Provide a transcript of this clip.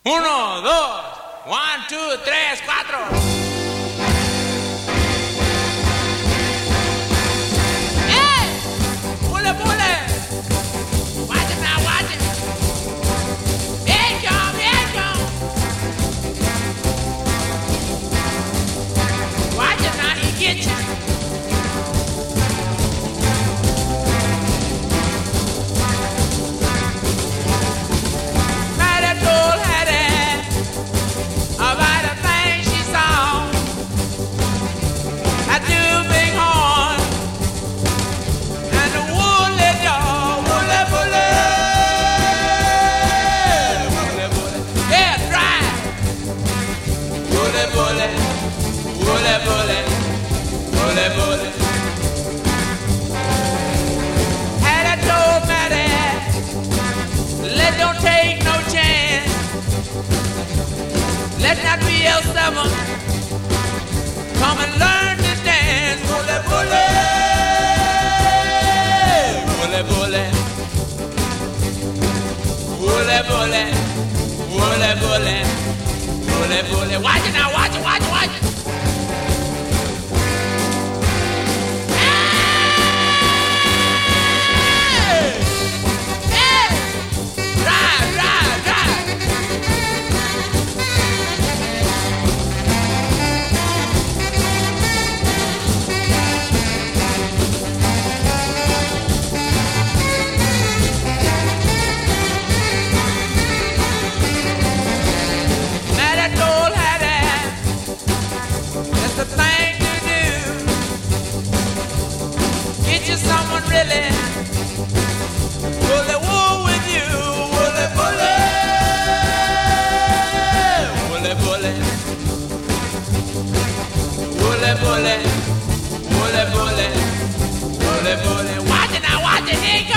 Uno, dos, one, two, tres, cuatro. Get you. Mighty told Hattie about a thing she saw. A two big horn and a woolly jaw, woolly bully, woolly bully, yeah, dry, woolly bully, woolly bully. Bully, bully. Had I told Maddie, let don't take no chance. Let not be L7. Come and learn to dance. Bully, bully. Bully, bully. Bully, bully. Bully, bully. Bully, bully. Watch it now, watch it, watch it, watch it. Someone really bully wool with you, bully bully, bully bully, bully bully, bully bully, bully bully. Watch it now, watch it, here it goes.